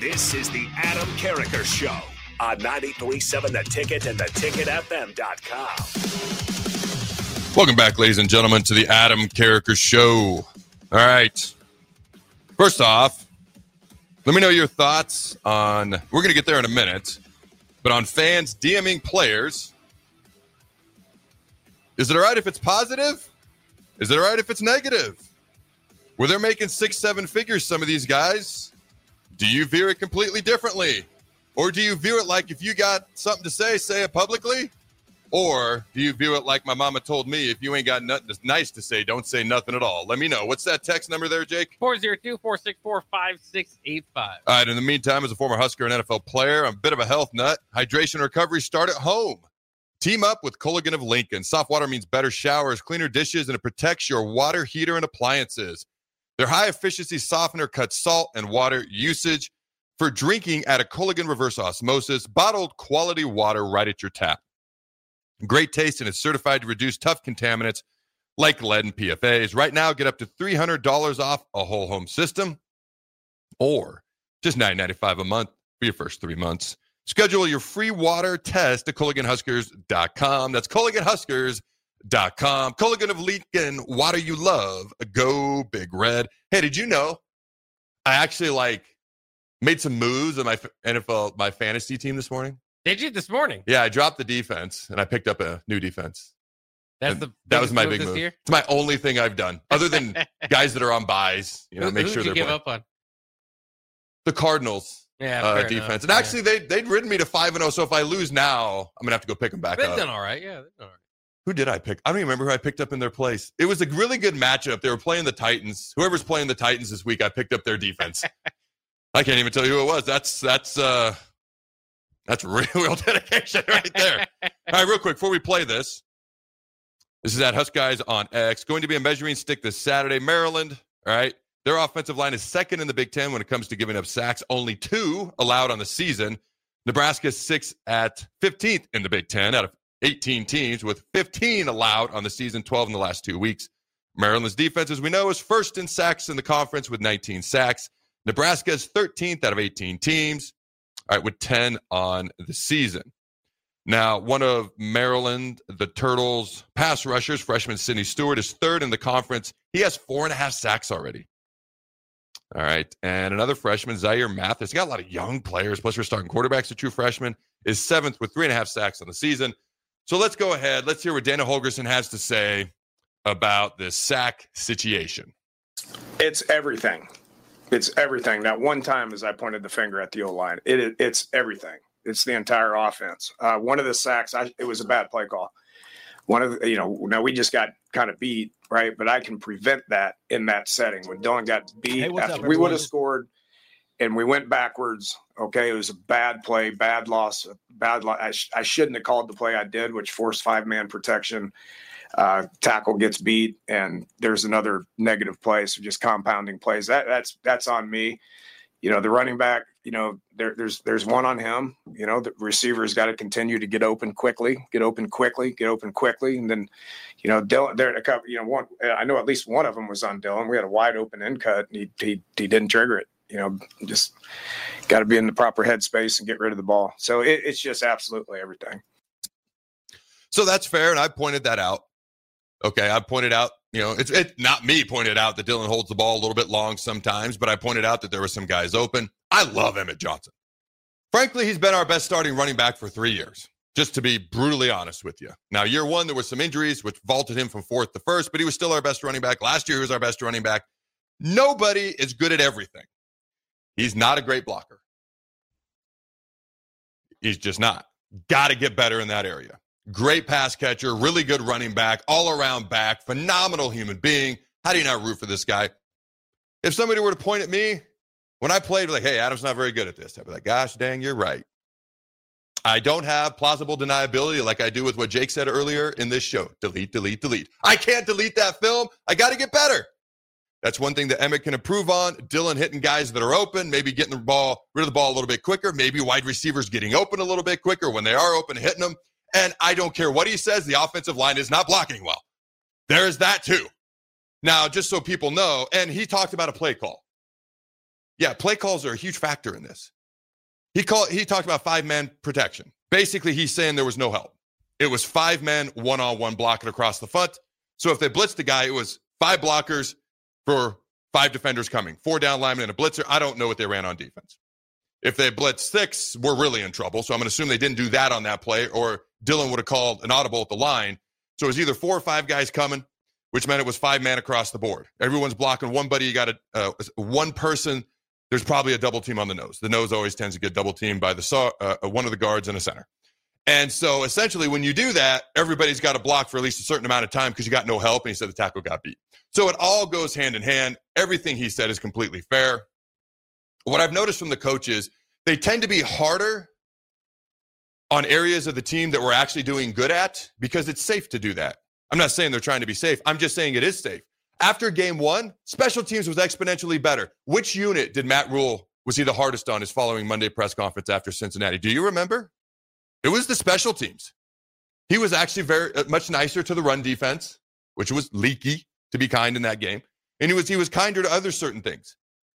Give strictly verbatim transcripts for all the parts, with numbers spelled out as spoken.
This is the Adam Carriker Show on ninety-three point seven The Ticket and the ticket f m dot com. Welcome back, ladies and gentlemen, to the Adam Carriker Show. All right. First off, let me know your thoughts on, we're going to get there in a minute, but on fans DMing players. Is it all right if it's positive? Is it all right if it's negative? Where they're making six, seven figures, some of these guys, do you view it completely differently? Or do you view it like if you got something to say, say it publicly? Or do you view it like my mama told me, if you ain't got nothing nice to say, don't say nothing at all? Let me know. What's that text number there, Jake? four oh two, four six four, five six eight five. All right, in the meantime, as a former Husker and N F L player, I'm a bit of a health nut. Hydration and recovery start at home. Team up with Culligan of Lincoln. Soft water means better showers, cleaner dishes, and it protects your water heater and appliances. Their high-efficiency softener cuts salt and water usage for drinking at a Culligan reverse osmosis, bottled quality water right at your tap. Great taste, and it's certified to reduce tough contaminants like lead and P F As. Right now, get up to three hundred dollars off a whole home system or just nine ninety-five a month for your first three months. Schedule your free water test at Culligan Huskers dot com. That's Culligan Huskers dot com. Culligan of Lincoln, water you love. Go Big Red. Hey, did you know I actually like made some moves on my N F L, my fantasy team this morning? Did you this morning? Yeah, I dropped the defense and I picked up a new defense. That's and the that was my big this move. Year? It's my only thing I've done, other than guys that are on buys. You know, Who, make who sure did you they're give playing. up on. The Cardinals. Yeah, uh, fair defense. enough. And actually, yeah. they they'd ridden me to five and zero. So if I lose now, I'm gonna have to go pick them back They've up. done all right. Yeah, they've done all right. Who did I pick? I don't even remember who I picked up in their place. It was a really good matchup. They were playing the Titans. Whoever's playing the Titans this week, I picked up their defense. I can't even tell you who it was. That's that's uh, that's real, real dedication right there. All right, real quick before we play this. This is at Husk Guys on X. Going to be a measuring stick this Saturday. Maryland. All right. Their offensive line is second in the Big Ten when it comes to giving up sacks. Only two allowed on the season. Nebraska is sixth at fifteenth in the Big Ten out of eighteen teams, with fifteen allowed on the season, twelve in the last two weeks. Maryland's defense, as we know, is first in sacks in the conference with nineteen sacks. Nebraska is thirteenth out of eighteen teams, all right, with ten on the season. Now, one of Maryland, the Turtles' pass rushers, freshman Sidney Stewart, is third in the conference. He has four and a half sacks already. All right. And another freshman, Zaire Mathis, he got a lot of young players, plus we're starting quarterbacks, a true freshman, is seventh with three and a half sacks on the season. So let's go ahead. Let's hear what Dana Holgorsen has to say about this sack situation. It's everything. It's everything. That one time, as I pointed the finger at the O-line, it, it's everything. It's the entire offense. Uh, one of the sacks, I, it was a bad play call. One of the, you know, now we just got kind of beat, right? But I can prevent that in that setting. When Dylan got beat, Hey, what's after up, we would have everyone? scored and we went backwards, okay, it was a bad play, bad loss, bad loss. I, sh- I shouldn't have called the play I did, which forced five-man protection. Uh, tackle gets beat, and there's another negative play, so just compounding plays. That That's that's on me. You know, the running back, you know, there, there's there's one on him. You know, the receiver's got to continue to get open quickly, get open quickly, get open quickly. And then, you know, Dylan, there a couple, you know, one, I know at least one of them was on Dylan. We had a wide open end cut, and he, he, he didn't trigger it. You know, just got to be in the proper headspace and get rid of the ball. So it, it's just absolutely everything. So that's fair, and I pointed that out. Okay, I pointed out, you know, it's it, not me pointed out that Dylan holds the ball a little bit long sometimes, but I pointed out that there were some guys open. I love Emmett Johnson. Frankly, he's been our best starting running back for three years, just to be brutally honest with you. Now, year one, there were some injuries, which vaulted him from fourth to first, but he was still our best running back. Last year, he was our best running back. Nobody is good at everything. He's not a great blocker. He's just not. Got to get better in that area. Great pass catcher, really good running back, all-around back, phenomenal human being. How do you not root for this guy? If somebody were to point at me, when I played, like, hey, Adam's not very good at this, I'd be like, gosh, dang, you're right. I don't have plausible deniability like I do with what Jake said earlier in this show. Delete, delete, delete. I can't delete that film. I got to get better. That's one thing that Emmett can improve on. Dylan hitting guys that are open, maybe getting the ball, rid of the ball a little bit quicker, maybe wide receivers getting open a little bit quicker when they are open, hitting them. And I don't care what he says, the offensive line is not blocking well. There is that too. Now, just so people know, and he talked about a play call. Yeah, play calls are a huge factor in this. He called. He talked about five-man protection. Basically, he's saying there was no help. It was five men, one-on-one blocking across the front. So if they blitzed the guy, it was five blockers for five defenders coming, four down linemen and a blitzer. I don't know what they ran on defense. If they blitzed six, we're really in trouble. So I'm going to assume they didn't do that on that play, or Dylan would have called an audible at the line. So it was either four or five guys coming, which meant it was five man across the board. Everyone's blocking one buddy. You got a uh, one person. There's probably a double team on the nose. The nose always tends to get double teamed by the uh, one of the guards and a center. And so essentially when you do that, everybody's got to block for at least a certain amount of time because you got no help. And he said the tackle got beat. So it all goes hand in hand. Everything he said is completely fair. What I've noticed from the coaches, they tend to be harder on areas of the team that we're actually doing good at because it's safe to do that. I'm not saying they're trying to be safe. I'm just saying it is safe. After game one, special teams was exponentially better. Which unit did Matt Rule, was he the hardest on his following Monday press conference after Cincinnati? Do you remember? It was the special teams. He was actually very uh, much nicer to the run defense, which was leaky, to be kind, in that game. And he was he was kinder to other certain things.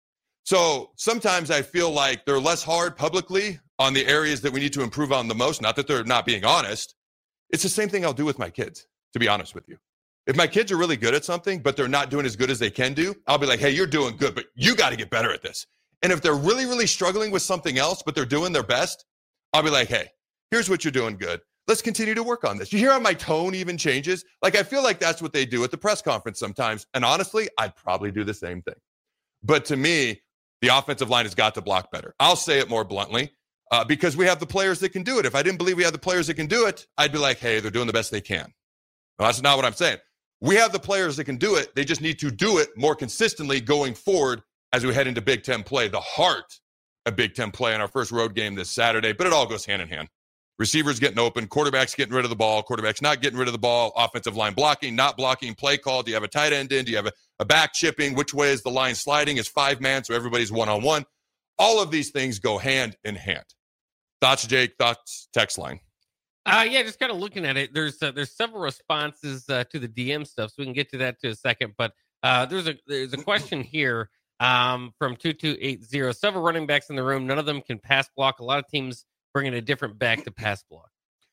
So sometimes I feel like they're less hard publicly on the areas that we need to improve on the most. Not that they're not being honest. It's the same thing I'll do with my kids, to be honest with you. If my kids are really good at something, but they're not doing as good as they can do, I'll be like, hey, you're doing good, but you got to get better at this. And if they're really, really struggling with something else, but they're doing their best, I'll be like, hey, here's what you're doing good. Let's continue to work on this. You hear how my tone even changes? Like, I feel like that's what they do at the press conference sometimes. And honestly, I'd probably do the same thing. But to me, the offensive line has got to block better. I'll say it more bluntly uh, because we have the players that can do it. If I didn't believe we had the players that can do it, I'd be like, hey, they're doing the best they can. Well, that's not what I'm saying. We have the players that can do it. They just need to do it more consistently going forward as we head into Big Ten play. The heart of Big Ten play in our first road game this Saturday, but it all goes hand in hand. Receivers getting open, quarterbacks getting rid of the ball, quarterbacks not getting rid of the ball, offensive line blocking, not blocking, play call. Do you have a tight end in? Do you have a, a back chipping? Which way is the line sliding? Is five man, so everybody's one-on-one. All of these things go hand in hand. Thoughts, Jake? Thoughts? Text line. Uh, yeah, just kind of looking at it. There's uh, there's several responses uh, to the D M stuff, so we can get to that to a second. But uh, there's a there's a question here um, from two two eight zero. Several running backs in the room. None of them can pass block. A lot of teams bringing a different back to pass block.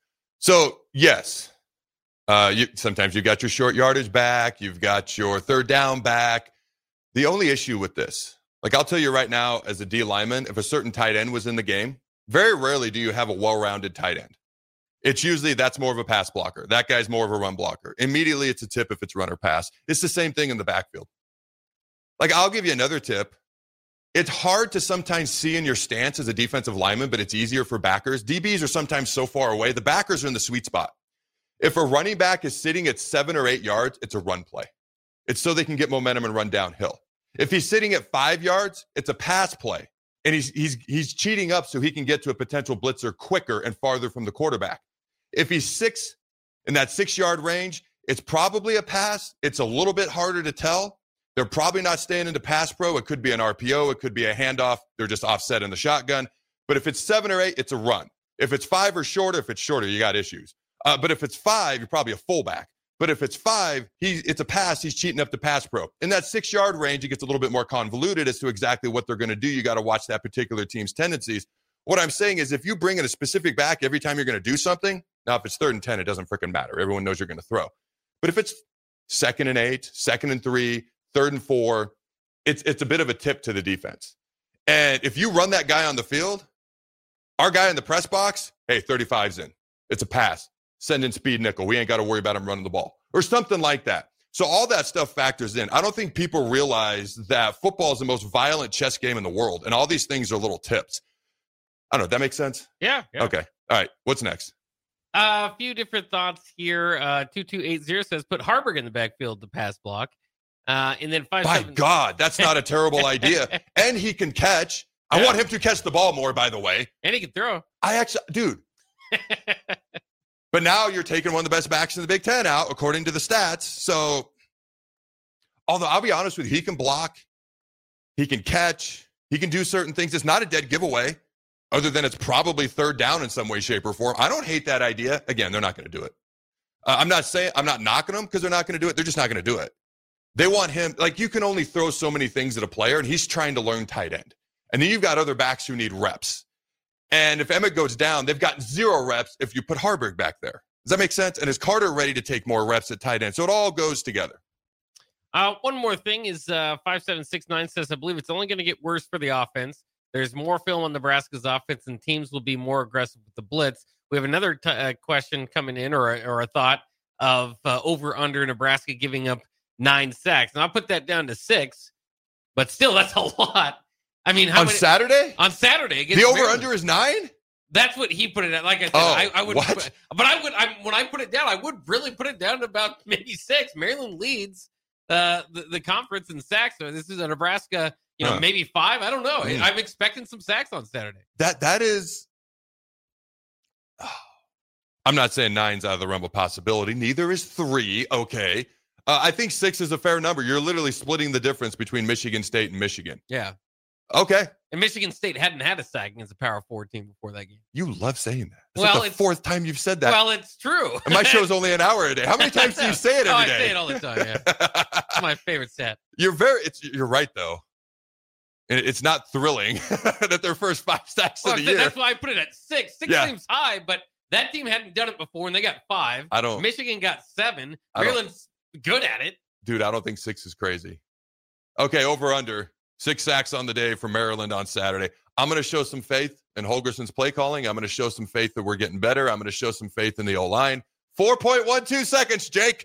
So yes, uh, you, sometimes you've got your short yardage back. You've got your third down back. The only issue with this, like I'll tell you right now, as a D lineman, if a certain tight end was in the game, very rarely do you have a well-rounded tight end. It's usually that's more of a pass blocker. That guy's more of a run blocker. Immediately, it's a tip if it's run or pass. It's the same thing in the backfield. Like, I'll give you another tip. It's hard to sometimes see in your stance as a defensive lineman, but it's easier for backers. D Bs are sometimes so far away. The backers are in the sweet spot. If a running back is sitting at seven or eight yards, it's a run play. It's so they can get momentum and run downhill. If he's sitting at five yards, it's a pass play. And he's he's he's cheating up so he can get to a potential blitzer quicker and farther from the quarterback. If he's six in that six-yard range, it's probably a pass. It's a little bit harder to tell. They're probably not staying into pass pro. It could be an R P O. It could be a handoff. They're just offset in the shotgun. But if it's seven or eight, it's a run. If it's five or shorter, if it's shorter, you got issues. Uh, but if it's five, you're probably a fullback. But if it's five, he, it's a pass. He's cheating up the pass pro. In that six-yard range, it gets a little bit more convoluted as to exactly what they're going to do. You got to watch that particular team's tendencies. What I'm saying is if you bring in a specific back every time you're going to do something, now if it's third and ten, it doesn't freaking matter. Everyone knows you're going to throw. But if it's second and eight, second and three, third and four, it's it's a bit of a tip to the defense. And if you run that guy on the field, our guy in the press box, hey, thirty-five's in. It's a pass. Send in speed nickel. We ain't got to worry about him running the ball or something like that. So all that stuff factors in. I don't think people realize that football is the most violent chess game in the world, and all these things are little tips. I don't know. That makes sense? Yeah. yeah. Okay. All right. What's next? Uh, a few different thoughts here. Uh, two two eight zero says put Harburg in the backfield to pass block. Uh, and then five. By seven... God, that's not a terrible idea. And he can catch. I yeah. want him to catch the ball more, by the way. And he can throw. I actually, dude. But now you're taking one of the best backs in the Big Ten out, according to the stats. So, although I'll be honest with you, he can block, he can catch, he can do certain things. It's not a dead giveaway, other than it's probably third down in some way, shape, or form. I don't hate that idea. Again, they're not going to do it. Uh, I'm not saying, I'm not knocking them because they're not going to do it. They're just not going to do it. They want him, like you can only throw so many things at a player, and he's trying to learn tight end. And then you've got other backs who need reps. And if Emmett goes down, they've got zero reps if you put Harburg back there. Does that make sense? And is Carter ready to take more reps at tight end? So it all goes together. Uh, one more thing is uh, five seven six nine says, I believe it's only going to get worse for the offense. There's more film on Nebraska's offense, and teams will be more aggressive with the blitz. We have another t- uh, question coming in, or, or a thought of uh, over-under Nebraska giving up nine sacks. And I'll put that down to six, but still, that's a lot. I mean, how on many, Saturday? On Saturday. The over-under is nine? That's what he put it at. Like I said, oh, I, I would, what? Put, but I would, I, when I put it down, I would really put it down to about maybe six. Maryland leads uh, the, the conference in sacks. So this is a Nebraska, you know, huh. maybe five. I don't know. Mm. I'm expecting some sacks on Saturday. That That is, oh, I'm not saying nine's out of the realm of possibility. Neither is three. Okay. Uh, I think six is a fair number. You're literally splitting the difference between Michigan State and Michigan. Yeah. Okay. And Michigan State hadn't had a sack against a Power Four team before that game. You love saying that. It's well, like the it's, fourth time you've said that. Well, it's true. And my show's only an hour a day. How many times do you say it every oh, day? I say it all the time, yeah. It's my favorite stat. You're very, it's, you're right, though. And it's not thrilling that their first five sacks well, of the year. That's why I put it at six. Six yeah. seems high, but that team hadn't done it before, and they got five. I don't. Michigan got seven. Maryland's good at it. Dude, I don't think six is crazy. Okay, over under. Six sacks on the day for Maryland on Saturday. I'm going to show some faith in Holgerson's play calling. I'm going to show some faith that we're getting better. I'm going to show some faith in the O-line. four point one two seconds, Jake.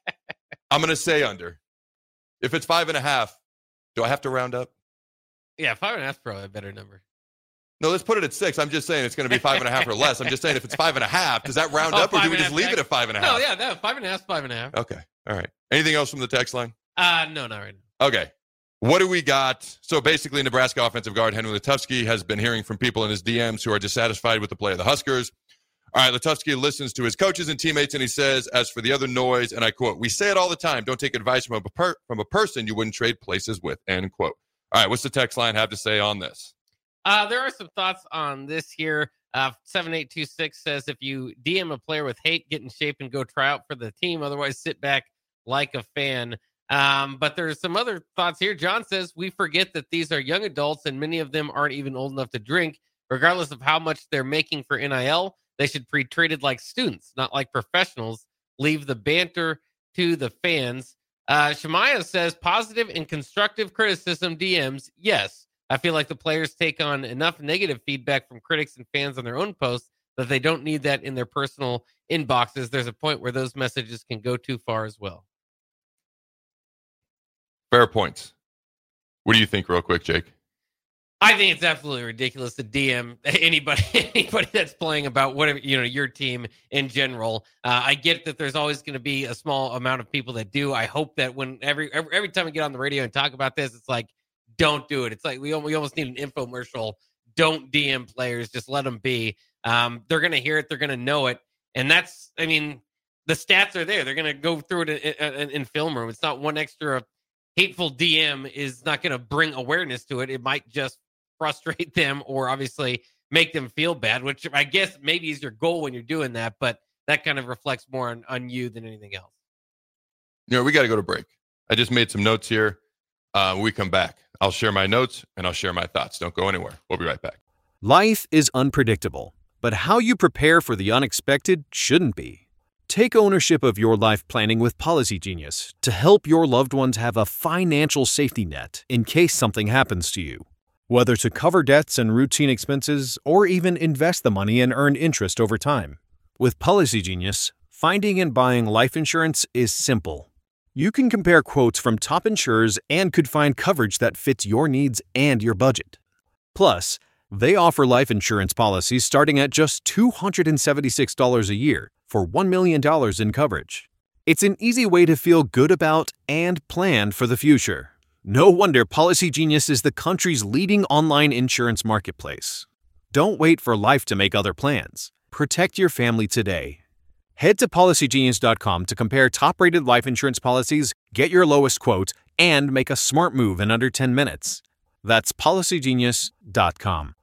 I'm going to say under. If it's five and a half, do I have to round up? Yeah, five and a half is probably a better number. No, let's put it at six. I'm just saying it's going to be five and a half or less. I'm just saying if it's five and a half, does that round oh, up or do we just leave it at five and a half? No, yeah, no, five and a half, five and a half. Okay, all right. Anything else from the text line? Uh, no, not right now. Okay. What do we got? So basically, Nebraska offensive guard Henry Letufsky has been hearing from people in his D Ms who are dissatisfied with the play of the Huskers. All right, Letufsky listens to his coaches and teammates, and he says, as for the other noise, and I quote, we say it all the time, don't take advice from a, per- from a person you wouldn't trade places with, end quote. All right, what's the text line have to say on this? Uh, there are some thoughts on this here. Uh, seven eight two six says, if you D M a player with hate, get in shape and go try out for the team. Otherwise, sit back like a fan. Um, but there's some other thoughts here. John says, we forget that these are young adults and many of them aren't even old enough to drink. Regardless of how much they're making for N I L, they should be treated like students, not like professionals. Leave the banter to the fans. Uh, Shemaya says, positive and constructive criticism D Ms. Yes, I feel like the players take on enough negative feedback from critics and fans on their own posts that they don't need that in their personal inboxes. There's a point where those messages can go too far as well. Fair points. What do you think, real quick, Jake? I think it's absolutely ridiculous to D M anybody anybody that's playing about whatever, you know, your team in general. Uh, I get that there's always going to be a small amount of people that do. I hope that when every, every every time we get on the radio and talk about this, it's like, don't do it. It's like we we almost need an infomercial. Don't D M players. Just let them be. Um, they're going to hear it. They're going to know it. And that's, I mean, the stats are there. They're going to go through it in, in, in film room. It's not one extra hateful D M is not going to bring awareness to it. It might just frustrate them or obviously make them feel bad, which I guess maybe is your goal when you're doing that, but that kind of reflects more on, on you than anything else. You know, we got to go to break. I just made some notes here. Uh, when we come back, I'll share my notes and I'll share my thoughts. Don't go anywhere. We'll be right back. Life is unpredictable, but how you prepare for the unexpected shouldn't be. Take ownership of your life planning with Policy Genius to help your loved ones have a financial safety net in case something happens to you. Whether to cover debts and routine expenses or even invest the money and earn interest over time. With Policy Genius, finding and buying life insurance is simple. You can compare quotes from top insurers and could find coverage that fits your needs and your budget. Plus, they offer life insurance policies starting at just two hundred seventy-six dollars a year for one million dollars in coverage. It's an easy way to feel good about and plan for the future. No wonder Policy Genius is the country's leading online insurance marketplace. Don't wait for life to make other plans. Protect your family today. Head to policy genius dot com to compare top-rated life insurance policies, get your lowest quote, and make a smart move in under ten minutes. That's policy genius dot com.